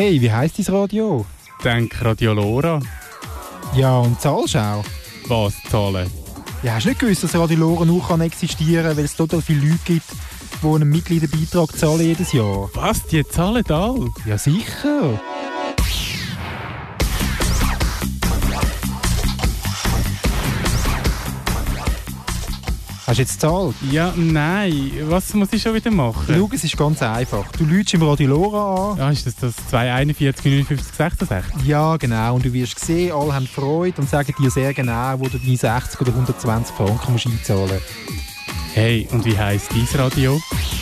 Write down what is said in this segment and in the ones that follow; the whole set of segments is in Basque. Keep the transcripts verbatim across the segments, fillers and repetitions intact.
Hey, wie heisst dein Radio? Denk Radio Lora. Ja, und zahlst auch? Was zahlen? Ja, hast du nicht gewusst, dass Radio Lora nur kann existieren kann, weil es total viele Leute gibt, die einen Mitgliederbeitrag zahlen jedes Jahr? Was? Die zahlen alle? Ja, sicher. Hast du jetzt gezahlt? Ja, nein. Was muss ich schon wieder machen? Schau, es ist ganz einfach. Du läutst im Radio Lora an. Ja, ist das das zwei eins eins neunundfünfzig sechsundsechzig? Ja, genau. Und du wirst sehen, alle haben Freude und sagen dir sehr genau, wo du deine sechzig oder hundertzwanzig Franken musst einzahlen musst. Hey, und wie heisst dein Radio?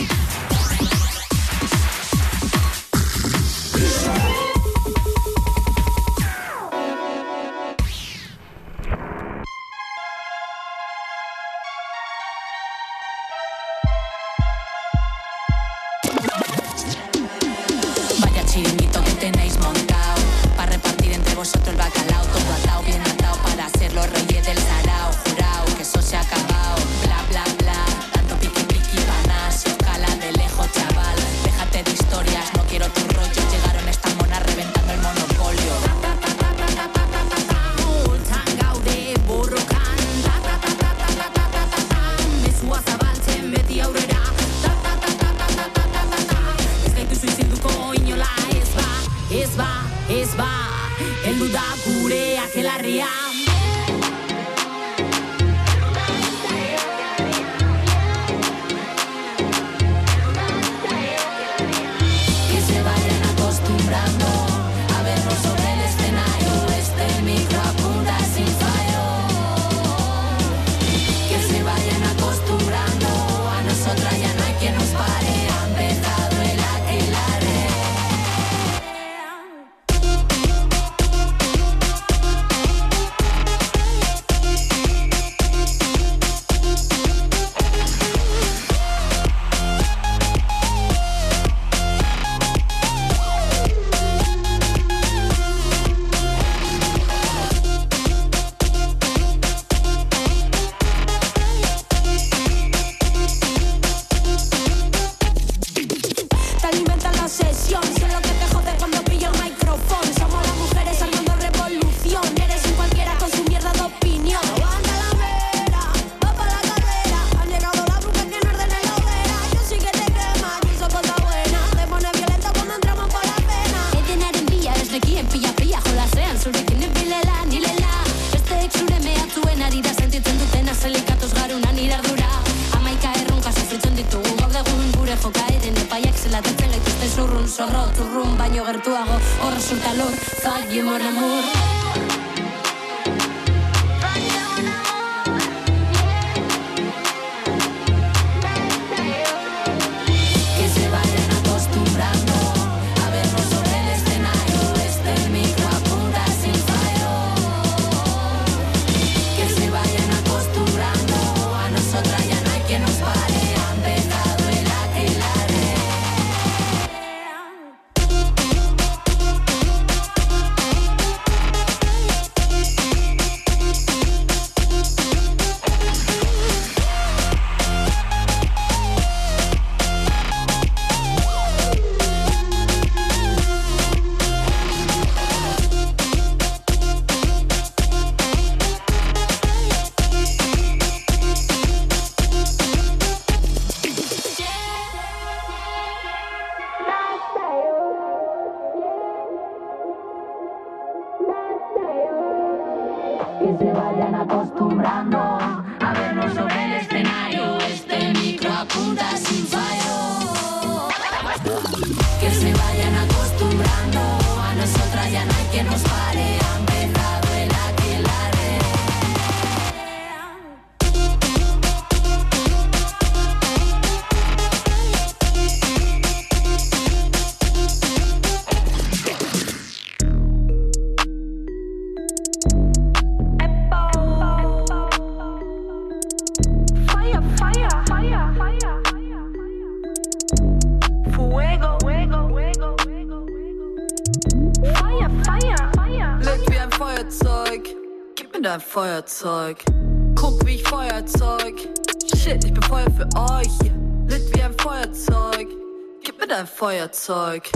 Feuerzeug. Guck, wie ich Feuerzeug. Shit, ich bin Feuer für euch. Lit wie ein Feuerzeug. Gib mir dein Feuerzeug.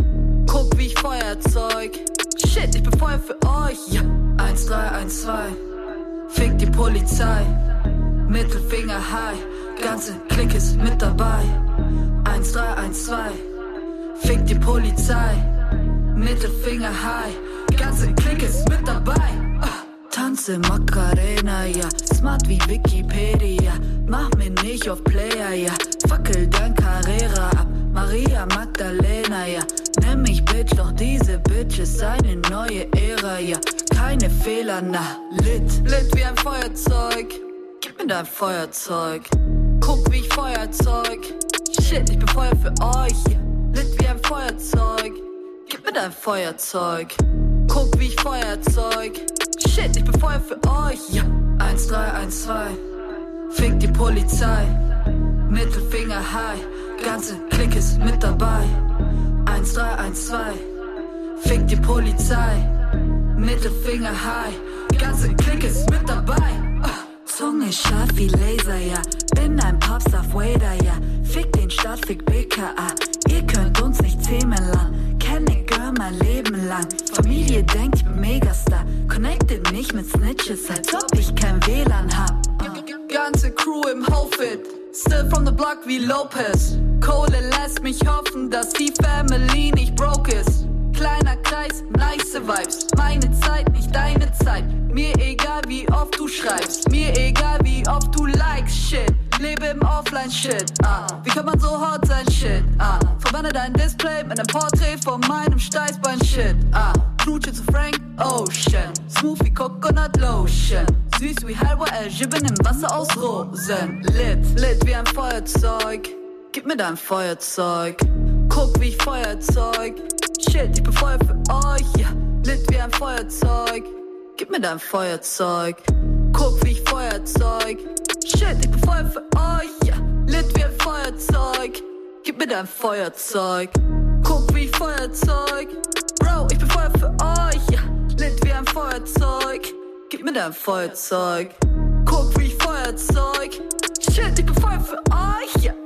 Guck wie ich Feuerzeug. Shit, ich bin Feuer für euch. Ja. eins drei eins zwei. Fick die Polizei. Mittelfinger high. Ganze Clique ist mit dabei. eins drei eins zwei. Fick die Polizei. Mittelfinger high. Ganze Clique ist mit dabei. Uh. Tanze Macarena, ja. Smart wie Wikipedia. Mach mir nicht auf Player, ja. Fackel dein Carrera ab. Maria Magdalena, ja. Nenn mich Bitch, doch diese Bitch ist eine neue Ära, ja. Keine Fehler, na. Lit, lit wie ein Feuerzeug. Gib mir dein Feuerzeug. Guck wie ich Feuerzeug. Shit, ich bin Feuer für euch, ja. Lit wie ein Feuerzeug. Gib mir dein Feuerzeug. Guck wie ich Feuerzeug. Shit, ich bin Feuer für euch, ja. eins drei eins zwei. Fick die Polizei. Mittelfinger high. Ganze Clique ist mit dabei. eins drei eins zwei. Fick die Polizei. Mittelfinger high. Ganze Clique ist mit dabei. uh. Zunge scharf wie Laser, ja. Bin ein Popstar, Wader, ja. Fick den Stadt, fick B K A. Ihr könnt uns nicht zähmen lang. Kenne Girl mein Leben lang. Familie denkt, ich bin Megastar. Connected nicht mit Snitches, als ob ich kein W L A N hab. Ganze Crew im Outfit. Still from the block wie Lopez. Kohle lässt mich hoffen, dass die Family nicht broke ist. Kleiner Kreis, nice Vibes. Meine Zeit, nicht deine Zeit. Mir egal wie oft du schreibst. Mir egal wie oft du likes shit. Lebe im Offline-Shit, ah. Wie kann man so hart sein, shit, ah. Verwende dein Display mit einem Porträt von meinem Steißbein-Shit, ah. Knutsche zu Frank Ocean. Smooth wie Coconut Lotion. Süß wie Halwa El-Jibben im Wasser aus Rosen. Lit, lit wie ein Feuerzeug. Gib mir dein Feuerzeug. Guck wie ich Feuerzeug. Shit, ich bin Feuer für euch, ja. Lit wie ein Feuerzeug. Gib mir dein Feuerzeug. Guck wie ich Feuerzeug. Shit, ich bin Feuer für euch, ja. Lit wie ein Feuerzeug. Gib mir dein Feuerzeug. Guck wie ich Feuerzeug. Bro, ich bin Feuer für euch, ja. Lit wie ein Feuerzeug. Gib mir dein Feuerzeug. Guck wie ich Feuerzeug. Shit, ich bin Feuer für euch, ja.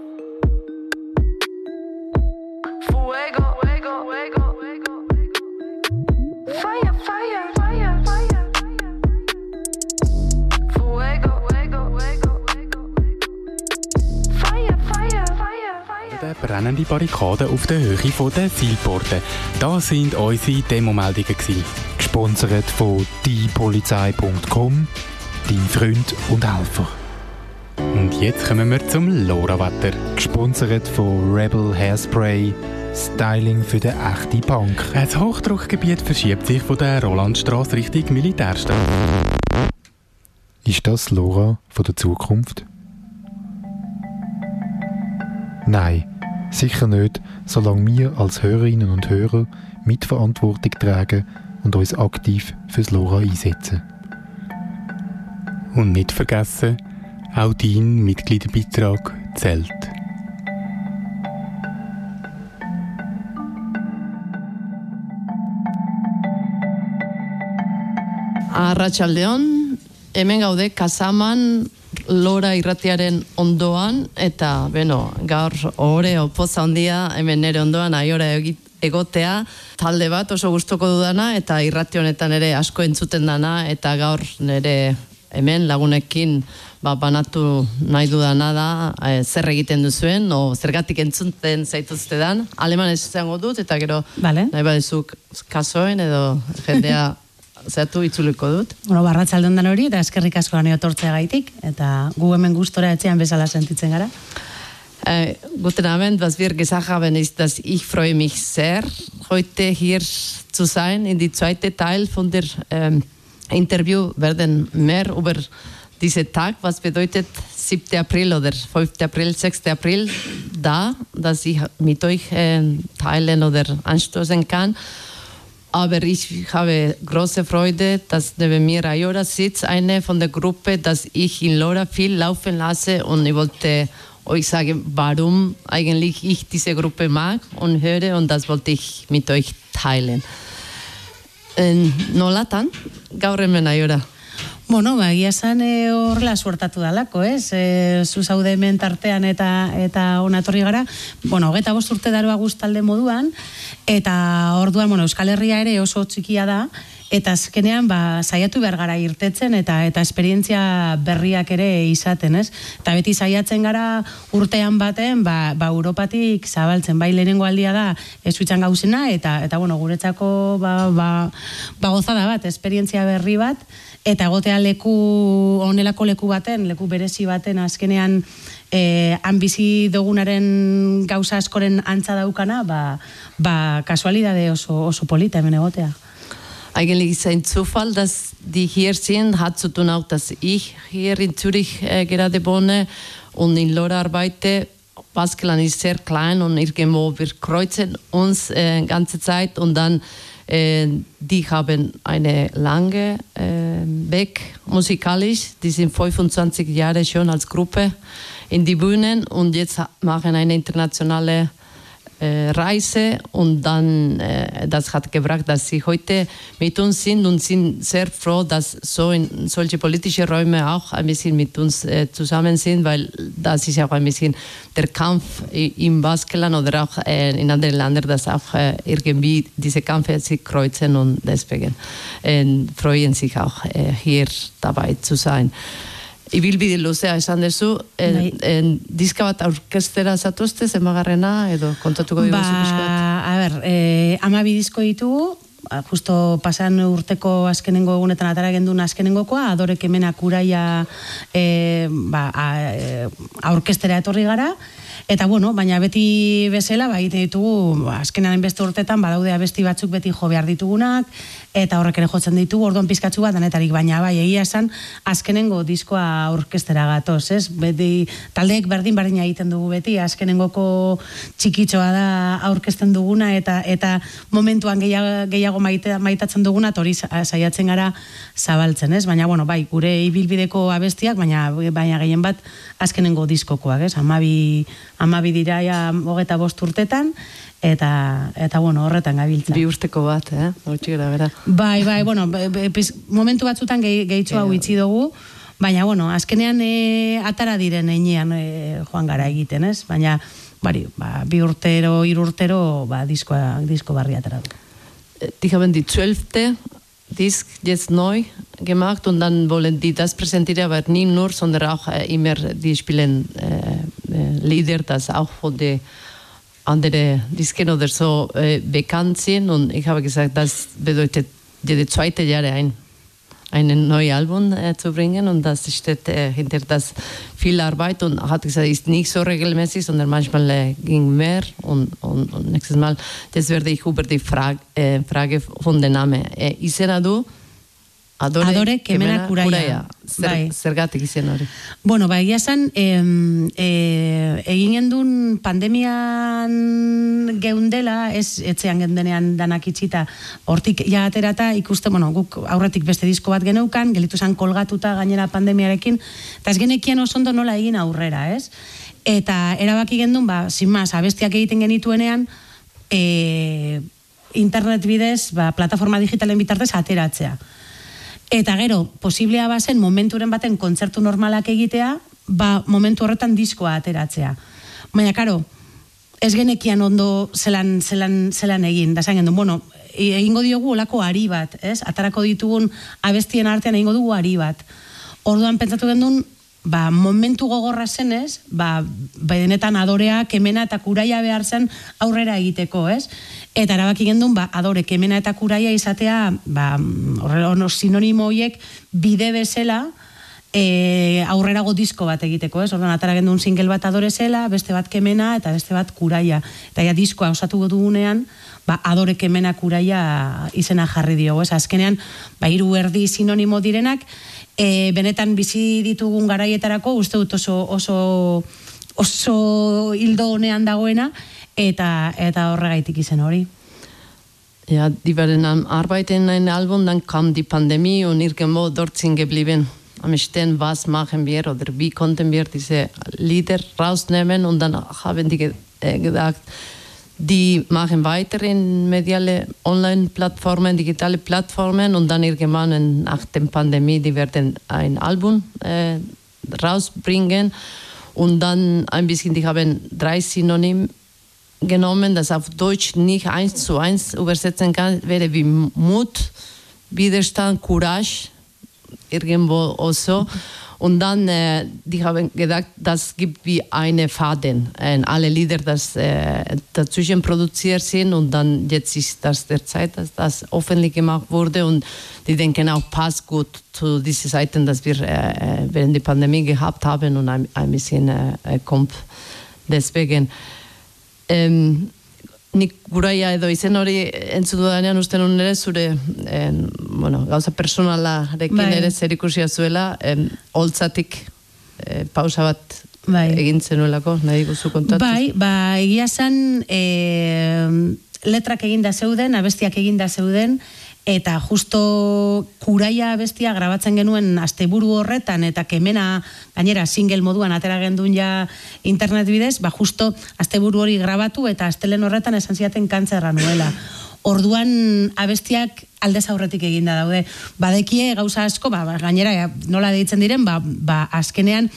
Fuego, fuego, fuego, fuego. Fire, fire, fire, fire. Fuego, fuego, fuego, fuego. Fire, fire, fire, fire. Die brennende Barrikade auf der Höhe von der Zielporte. Das sind unsere Demomeldungen. Gesponsert von die polizei punkt com, dein Freund und Helfer. Und jetzt kommen wir zum LoRaWetter. Gesponsert von Rebel Hairspray, Styling für den echten Punk. Das Hochdruckgebiet verschiebt sich von der Rolandstrasse Richtung Militärstraße. Ist das LoRa von der Zukunft? Nein, sicher nicht, solange wir als Hörerinnen und Hörer Mitverantwortung tragen und uns aktiv fürs LoRa einsetzen. Und nicht vergessen, auch dein Mitgliederbeitrag zählt. Arratsaldeon, hemen gaude Kasaman LoRa irratiaren ondoan, eta beno, gaur ohore opoza handia hemen nere ondoan aiora egotea, talde bat oso gustoko dudana, eta irrati honetan ere asko entzuten dana, eta gaur nere hemen lagunekin ba, banatu nahi dudana da, e, zer egiten duzuen, o zergatik entzuten zaituztedan, alemanez izango dut, eta gero vale. Nahi badezuk kasoen edo jendea zehatu itzuliko dut. Bueno, barratsalde ondan hori, eta eskerrik asko gani otortzea gaitik, eta gu hemen gustora etxean bezala sentitzen gara. Äh, guten Abend, was wir gesagt haben ist, dass ich freue mich sehr, heute hier zu sein. In die zweite Teil von der ähm, Interview werden mehr über diesen Tag, was bedeutet siebten April oder fünften April, sechsten April, da, dass ich mit euch äh, teilen oder anstoßen kann. Aber ich habe große Freude, dass neben mir Ayora sitzt, eine von der Gruppe, dass ich in LoRa viel laufen lasse, und ich wollte euch sagen, warum eigentlich ich diese Gruppe mag und höre, und das wollte ich mit euch teilen. Nolatan, gaur hemen Ayora. Bueno, ba, egia esan e, horrela suertatu dalako, ez? E, zu zaude hemen tartean eta eta onatorri gara. Bueno, hogeita bost urte daroa guztalde moduan, eta orduan, bueno, Euskal Herria ere oso txikia da, eta azkenean ba, saiatu behar gara irtetzen eta eta esperientzia berriak ere izaten, ez? Eta beti saiatzen gara urtean baten, ba, ba Europatik zabaltzen, bai lehenengo aldia da esuitzan gauzena, eta, eta bueno, guretzako ba, ba, ba gozada bat, esperientzia berri bat, eta egotea leku, onelako leku baten, leku berezi baten, azkenean eh, han bizi dugunaren gauza askoren antza daukana, ba, ba kasualidade oso, oso polita hemen egotea. Eigentlich ist es ein Zufall, dass die hier sind. Hat zu tun auch, dass ich hier in Zürich äh, gerade wohne und in Lora arbeite. Baskeland ist sehr klein und irgendwo wir kreuzen uns äh, die ganze Zeit und dann äh, die haben eine lange äh, Weg musikalisch. Die sind fünfundzwanzig Jahre schon als Gruppe in die Bühnen und jetzt machen eine internationale Reise und dann äh, das hat gebracht, dass sie heute mit uns sind und sind sehr froh, dass so in solche politische Räume auch ein bisschen mit uns äh, zusammen sind, weil das ist ja auch ein bisschen der Kampf im Baskenland oder auch äh, in anderen Ländern, dass auch äh, irgendwie diese Kämpfe sich kreuzen und deswegen äh, freuen sich auch äh, hier dabei zu sein. Ibilbide luzea esan dezu, diska bat aurkestera zatuzte, zemagarrena, edo kontatuko dugu zupizko bat? Ba, a ber, eh, amabi disko ditugu, justo pasan urteko azkenengo egunetan atara gendun azkenengokoa, Adore Kemena Kuraia eh, ba, aurkestera etorri gara, eta bueno, baina beti bezala, ba, egiten ditugu, azkenean beste urtetan, badaude abesti batzuk beti jo behar ditugunak, eta horrek ere jotzen ditugu, orduan pizkatzu bat danetarik, baina bai, egia esan, azkenengo diskoa orkestera gatoz, ez? Beti, taldeek berdin berdina egiten dugu beti, azkenengoko txikitxoa da aurkezten duguna, eta eta momentuan gehiago, gehiago maite, maitatzen duguna, hori saiatzen gara zabaltzen, ez? Baina, bueno, bai, gure ibilbideko abestiak, baina, baina gehien bat azkenengo diskokoak, ez? Amabi, amabi dira ja hogeta bost urtetan, eta, eta bueno, horretan gabiltza. Bi urteko bat, eh? Hortxe gara, bera. Bai, bai, bueno, momentu batzutan gehi, gehitxo hau itxi dugu, baina, bueno, azkenean e, atara diren einean e, joan gara egiten, ez? Baina, bari, ba, bi urtero, hiru urtero, ba, diskoa, disko barri atara du. Die haben die zwölfte Disc jetzt neu gemacht und dann wollen die das präsentieren, aber nicht nur, sondern auch äh, immer, die spielen äh, äh, Lieder, das auch von den anderen Disken oder so äh, bekannt sind und ich habe gesagt, das bedeutet jede zweite Jahre ein ein neues Album äh, zu bringen und das steht äh, hinter das viel Arbeit und hat gesagt, ist nicht so regelmäßig, sondern manchmal äh, ging mehr und, und, und nächstes Mal, das werde ich über die Frage, äh, Frage von dem Namen. Äh, izena du? Adore, Adore Kemena Kuraia. Zer, bai. Zergatik izen hori? Bueno, ba, egia esan, eh, eh, egin gendun pandemian geundela, ez etzean gendenean danak itxita, hortik ja aterata ikuste, bueno, guk aurretik beste disko bat geneukan, gelitu zan kolgatuta gainera pandemiarekin, eta ez genekien oso ondo nola egin aurrera, ez? Eta erabaki gendun, ba, sin más, abestiak egiten genituenean, eh, internet bidez, ba, plataforma digitalen bitartez ateratzea. Eta gero, posiblea bazen momenturen baten kontzertu normalak egitea, ba momentu horretan diskoa ateratzea. Baina, karo, ez genekian ondo zelan, zelan, zelan egin. Da zain gendun, bueno, egingo diogu olako ari bat, ez? Atarako ditugun abestien artean egingo dugu ari bat. Orduan pentsatu gendun, ba, momentu gogorra zenez, ba, benetan Adorea, Kemena eta Kuraia behar zen aurrera egiteko, ez? Eta erabaki gendun, ba, Adore, Kemena eta Kuraia izatea, ba, horrela, sinonimo horiek bide bezala e, aurrerago disko bat egiteko, ez? Orduan, atara gendun single bat Adore zela, beste bat Kemena eta beste bat Kuraia. Eta ja, diskoa osatu dugunean, ba, Adore, Kemena, Kuraia izena jarri dio, ez? Azkenean, ba, hiru erdi sinonimo direnak, E, benetan bizi ditugun garaietarako uste dut oso oso oso hildo honean dagoena eta eta horregaitik izen hori. Ja, die waren am Arbeiten in einem Album, dann kam die Pandemie und irgendwo dort sind geblieben. Am Stehen, was machen wir oder wie konnten wir diese Lieder rausnehmen und dann haben die ge äh, gedacht, die machen weiter in mediale Online-Plattformen, digitale Plattformen und dann irgendwann nach der Pandemie, die werden ein Album äh, rausbringen und dann ein bisschen, die haben drei Synonyme genommen, das auf Deutsch nicht eins zu eins übersetzen kann, wäre wie Mut, Widerstand, Courage, irgendwo auch so. Und dann, äh, die haben gedacht, das gibt wie eine Faden, äh, alle Lieder, das äh, dazwischen produziert sind und dann jetzt ist das der Zeit, dass das öffentlich gemacht wurde und die denken auch, passt gut zu diesen Seiten, dass wir äh, während der Pandemie gehabt haben und ein, ein bisschen äh, kommt deswegen. Um, nik guraia edo izen hori entzun dudanean uste nun ere zure en, bueno, gauza personalarekin bai. Ere zerikusia zuela em, holtzatik e, pausa bat bai. Egin zenuelako, nahi guzu kontatu? Bai, ba, egia zen e, letrak eginda zeuden, abestiak eginda zeuden, eta justo Kuraia abestia grabatzen genuen asteburu horretan, eta kemena gainera single moduan atera gendun ja internet bidez, ba justo asteburu hori grabatu eta astelen horretan esan ziaten kantzerra nuela. Orduan abestiak aldez aurretik eginda daude. Badekie gauza asko, ba, gainera nola deitzen diren, ba, ba azkenean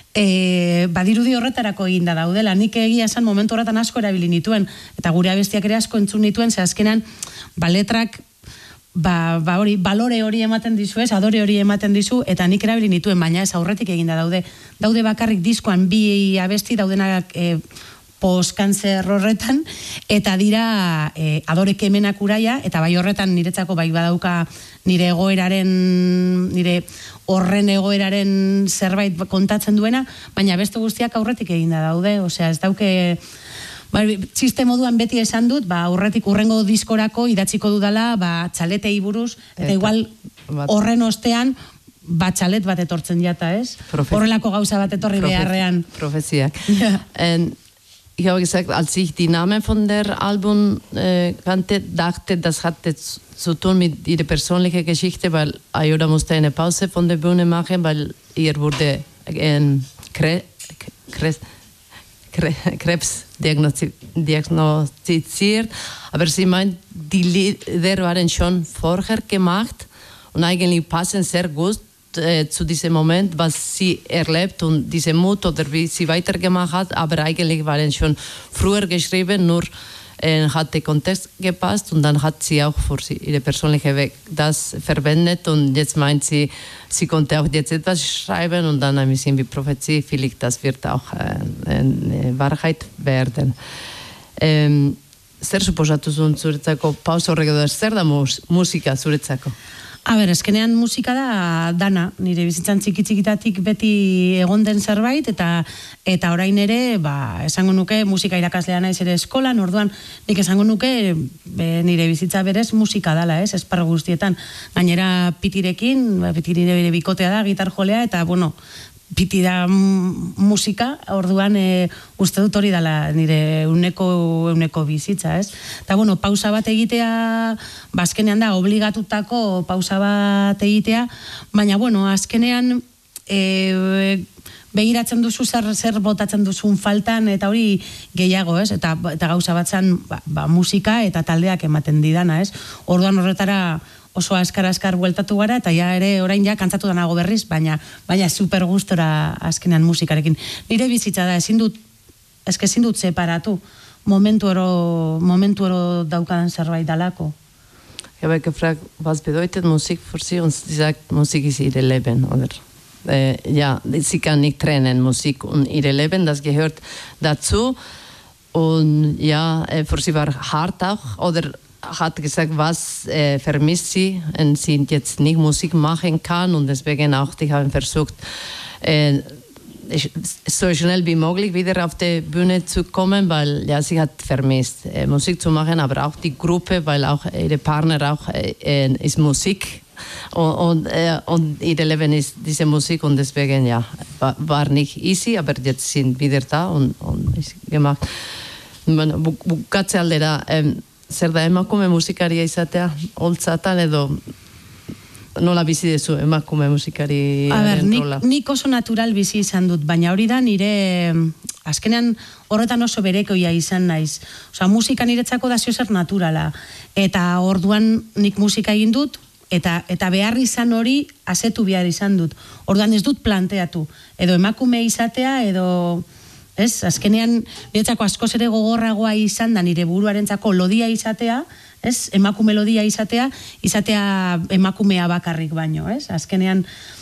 E, badirudi horretarako eginda daudela. Nik egia esan momentu horretan asko erabili nituen, eta gure abestiak ere asko entzun nituen, ze azkenan ba, letrak ba, ba hori, balore hori ematen dizu, ez, adore hori ematen dizu, eta nik erabili nituen, baina ez aurretik eginda daude. Daude bakarrik diskoan bi abesti daudenak e, post-kanzer horretan, eta dira e, adore kemenak Uraia, eta bai horretan niretzako bai badauka nire egoeraren, nire horren egoeraren zerbait kontatzen duena, baina beste guztiak aurretik eginda daude, osea ez dauke... Ba, txiste moduan beti esan dut, ba, aurretik urrengo diskorako idatziko dudala, ba, txaletei buruz, eta, eta igual horren ostean, ba, txalet bat etortzen jata, ez? Profe Horrelako gauza bat etorri Profe beharrean. Profeziak. Ja. En, ich habe gesagt, als ich die Namen von der Album äh, kannte, dachte, das hatte zu tun mit ihrer persönlichen Geschichte, weil Ayoda musste eine Pause von der Bühne machen, weil ihr wurde ein Kre Kre Kre Krebs diagnostiziert. Aber sie meint, die Lieder waren schon vorher gemacht und eigentlich passen sehr gut äh, zu diesem Moment, was sie erlebt und diese Mut oder wie sie weitergemacht hat. Aber eigentlich waren schon früher geschrieben, nur äh, hat der Kontext gepasst und dann hat sie auch für sie, ihre persönliche Weg das verwendet und jetzt meint sie, sie konnte auch jetzt etwas schreiben und dann ein bisschen wie Prophezie, vielleicht das wird auch äh, eine Wahrheit werden. Ähm, zer suposatu zuen zuretzako pausa horrek edo zer da musika zuretzako? A ber, eskenean musika da dana, nire bizitzan txiki-txikitatik beti egon den zerbait, eta eta orain ere, ba, esango nuke musika irakaslea naiz ere eskolan, orduan nik esango nuke be, nire bizitza berez musika dala, ez, esparru guztietan. Gainera pitirekin, ba, pitiri nire bikotea da, gitar jolea, eta, bueno, piti da musika, orduan e, uste dut hori dala nire uneko, uneko bizitza, ez? Eta, bueno, pausa bat egitea, ba, azkenean da, obligatutako pausa bat egitea, baina, bueno, azkenean e, begiratzen duzu zer, zer botatzen duzun faltan, eta hori gehiago, ez? Eta, eta gauza bat zan, ba, ba, musika eta taldeak ematen didana, ez? Orduan horretara oso askar-askar bueltatu gara, eta ja ere orain ja kantzatu danago berriz, baina baina super gustora azkenean musikarekin. Nire bizitza da, ezin dut, eske ezin dut separatu, momentu oro, momentu oro daukadan zerbait dalako. Ich habe gefragt, was bedeutet Musik für Sie? Und sie sagt, Musik ist ihr Leben, oder? Äh, ja, sie kann nicht trennen, Musik und ihr Leben, das gehört dazu. Und ja, für sie war hart auch, oder hat gesagt, was äh, vermisst sie und sie jetzt nicht Musik machen kann und deswegen auch, die haben versucht, äh, so schnell wie möglich wieder auf die Bühne zu kommen, weil ja, sie hat vermisst, äh, Musik zu machen, aber auch die Gruppe, weil auch ihre Partner auch äh, ist Musik und, und, äh, und ihr Leben ist diese Musik und deswegen ja, war, war nicht easy, aber jetzt sind wieder da und, und ist gemacht. Bukatze aldera, ähm, zer da emakume musikaria izatea, holtzatan edo nola bizi dezu emakume musikari rola? Nik, nik oso natural bizi izan dut, baina hori da nire, azkenean horretan oso berekoia izan naiz. Osa, musika niretzako da ziozer naturala. Eta orduan nik musika egin dut, eta, eta behar izan hori asetu behar izan dut. Orduan ez dut planteatu. Edo emakume izatea, edo... Ez, azkenean, niretzako askoz ere gogorragoa izan da nire buruarentzako lodia izatea, ez, emakume lodia izatea, izatea emakumea bakarrik baino, ez, azkenean,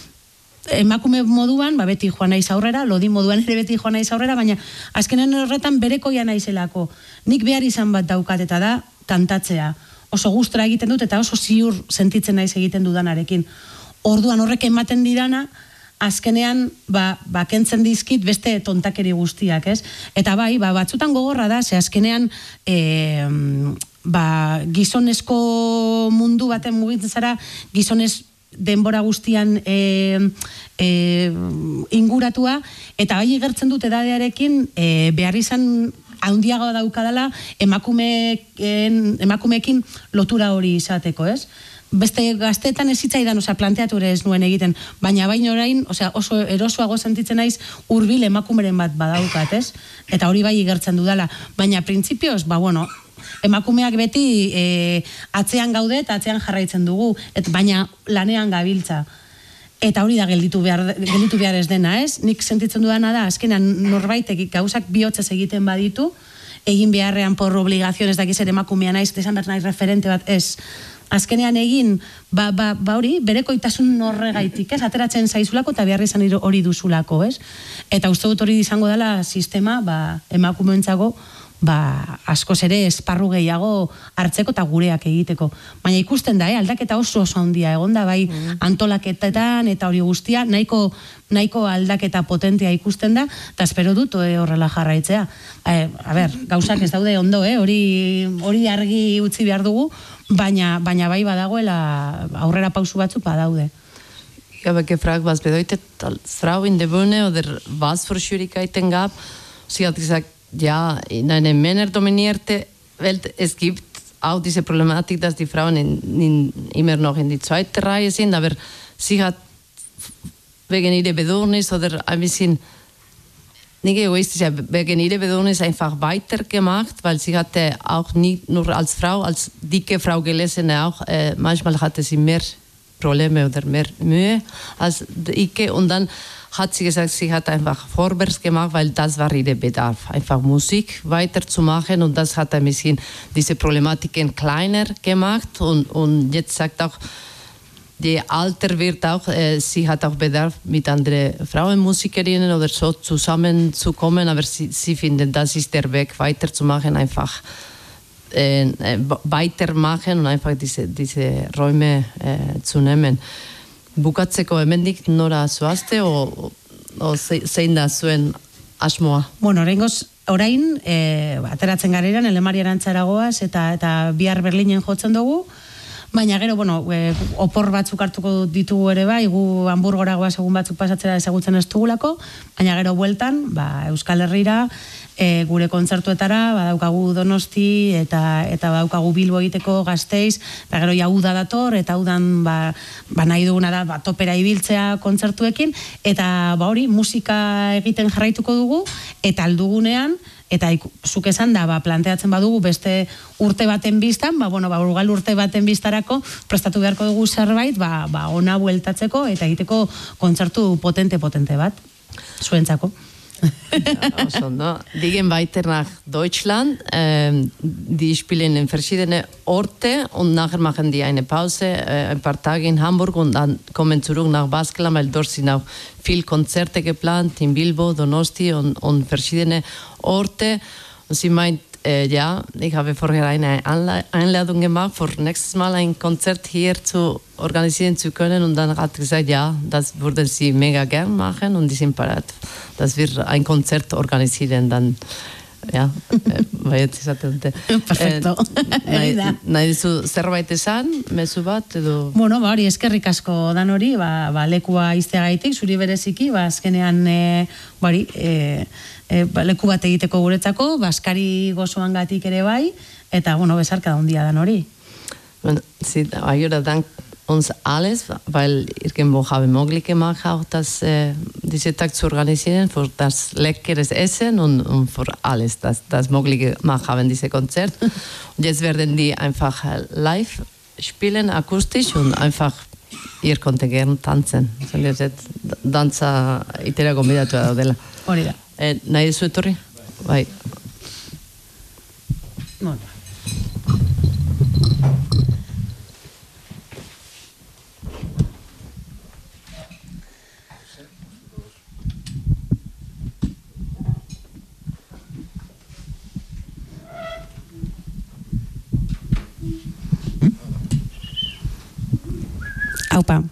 emakume moduan, ba, beti joan naiz aurrera, lodi moduan ere beti joan naiz aurrera, baina azkenean horretan berekoia naizelako. Nik behar izan bat daukat eta da, kantatzea. Oso gustora egiten dut eta oso ziur sentitzen naiz egiten dudanarekin. Orduan horrek ematen didana, azkenean, ba, ba, kentzen dizkit beste tontakeri guztiak, ez? Eta bai, ba, batzutan gogorra da, ze azkenean, e, ba, gizonezko mundu baten mugitzen zara, gizonez denbora guztian e, e, inguratua, eta bai igertzen dut edadearekin, e, behar izan handiagoa daukadala emakumeekin, emakumeekin lotura hori izateko, ez? Beste gazteetan ez zitzaidan, osea, planteatu ere ez nuen egiten, baina baino orain, osea, oso erosoago sentitzen naiz hurbil emakumeren bat badaukat, ez? Eta hori bai igertzen dudala, baina printzipioz, ba bueno, emakumeak beti e, atzean gaude eta atzean jarraitzen dugu, et, baina lanean gabiltza. Eta hori da gelditu behar, gelditu behar ez dena, ez? Nik sentitzen dudana da, azkenan norbaitek gauzak bihotzez egiten baditu, egin beharrean por obligaziones dakiz ere emakumea naiz, desan behar naiz referente bat, ez? Azkenean egin, ba, ba, ba hori, berekoitasun horregaitik, ez? Ateratzen zaizulako eta behar izan hori duzulako, ez? Eta uste dut hori izango dela sistema, ba, emakumeentzako, ba, askoz ere esparru gehiago hartzeko eta gureak egiteko. Baina ikusten da, eh? Aldaketa oso oso handia egonda, bai, mm. antolaketetan eta hori guztia, nahiko, nahiko aldaketa potentea ikusten da, eta espero dut eh, horrela jarraitzea. Eh, a ber, gauzak ez daude ondo, eh? hori, hori argi utzi behar dugu, baina, baina bai badagoela aurrera pausu batzuk badaude. Ich habe gefragt, was bedeutet als Frau in der Bühne oder was für Schwierigkeiten gab. Sie hat gesagt, ja, in einer männerdominierten Welt, es gibt auch diese Problematik, dass die Frauen in, in, immer noch in die zweite Reihe sind, aber sie hat wegen ihrer Bedürfnis oder ein bisschen nicht egoistisch, wegen ihrer Bedürfnis einfach weitergemacht, weil sie hatte auch nicht nur als Frau, als dicke Frau gelesen, auch äh, manchmal hatte sie mehr Probleme oder mehr Mühe als dicke und dann hat sie gesagt, sie hat einfach vorwärts gemacht, weil das war ihr Bedarf, einfach Musik weiterzumachen und das hat ein bisschen diese Problematiken kleiner gemacht und, und jetzt sagt auch, die Alter wird auch, äh, sie hat auch Bedarf, mit anderen Frauenmusikerinnen oder so zusammenzukommen, aber sie, sie finden, das ist der Weg, weiterzumachen, einfach äh, weitermachen und einfach diese, diese Räume äh, zu nehmen. Bukatzeko hemendik nora zoazte o, o zein da zuen asmoa? Bueno, oraingoz, orain, e, ateratzen gareran, Elemari Arantzaragoaz eta, eta bihar Berlinen jotzen dugu, baina gero, bueno, e, opor batzuk hartuko ditugu ere bai, gu Hamburgoragoaz egun batzuk pasatzera ezagutzen ez dugulako, baina gero bueltan, ba, Euskal Herrira, e, gure kontzertuetara, badaukagu Donosti eta eta badaukagu Bilbo egiteko Gasteiz, eta gero ja uda dator, eta udan ba, ba nahi duguna da ba, topera ibiltzea kontzertuekin, eta ba hori musika egiten jarraituko dugu, eta aldugunean, eta zuk esan da, ba, planteatzen badugu beste urte baten biztan, ba, bueno, ba, urgal urte baten biztarako prestatu beharko dugu zerbait, ba, ba, ona bueltatzeko eta egiteko kontzertu potente-potente bat, zuentzako. Ja, also, no? Die gehen weiter nach Deutschland, ähm, die spielen in verschiedene Orte und nachher machen die eine Pause, äh, ein paar Tage in Hamburg und dann kommen zurück nach Baskeland, weil dort sind auch viele Konzerte geplant, in Bilbo, Donosti und, und verschiedene Orte. Und sie meint, äh, ja, ich habe vorher eine Einladung gemacht, für nächstes Mal ein Konzert hier zu organisieren zu können und dann hat sie gesagt, ja, das würden sie mega gern machen und die sind bereit, dass wir ein Konzert organisieren, dann ja, bai, ez izaten. Perfecto. Nahi dizu zerbait esan, mezu bat, edo... Bueno, ba, hori, eskerrik asko dan hori, ba, ba lekua izteagaitik, zuri bereziki, ba, azkenean, e, bari, e, e, ba, leku bat egiteko guretzako, baskari gozoan gatik ere bai, eta, bueno, besarka da hundia dan hori. Bueno, sí, ahora dan uns alles, weil irgendwo habe ich möglich gemacht, auch das, äh, diesen Tag zu organisieren, für das leckeres Essen und, und für alles, das, das möglich gemacht haben, diese Konzert. Und jetzt werden die einfach live spielen, akustisch und einfach, ihr könnt gerne tanzen. Zonder jetzt dantza itera gonbidatua daudela. Hori da. Eh, nahi duzu etorri? Bai. Bueno. Aupa.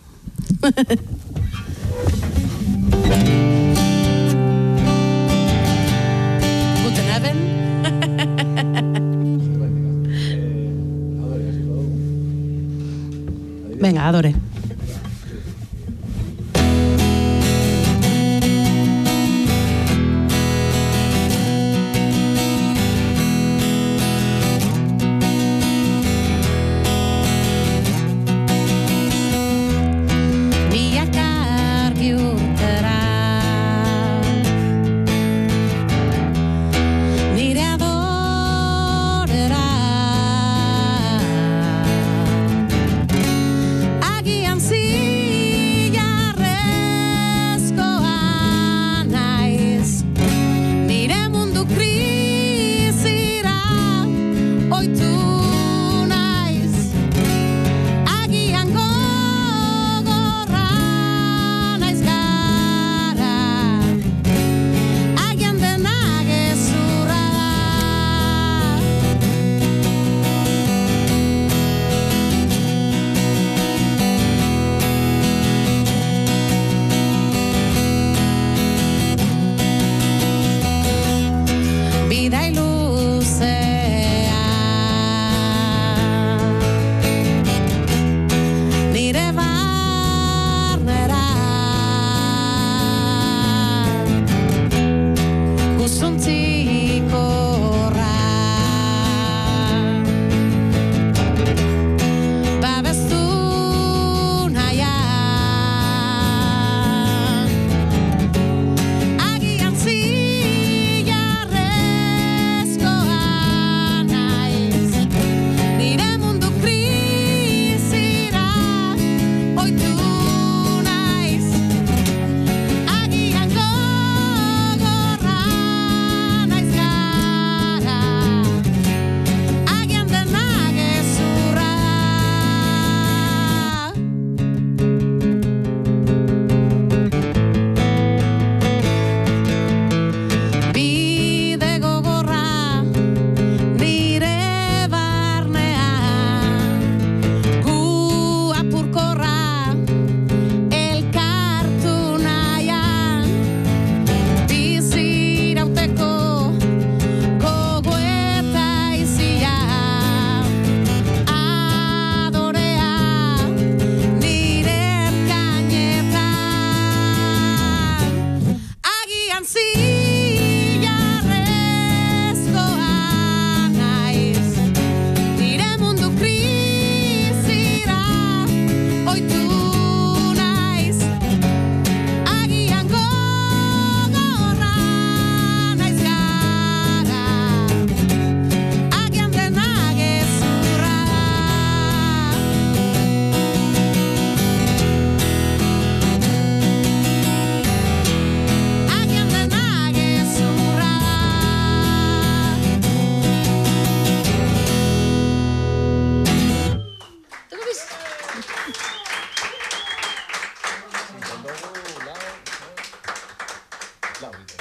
Guten Abend. Venga, Adore. Claudio.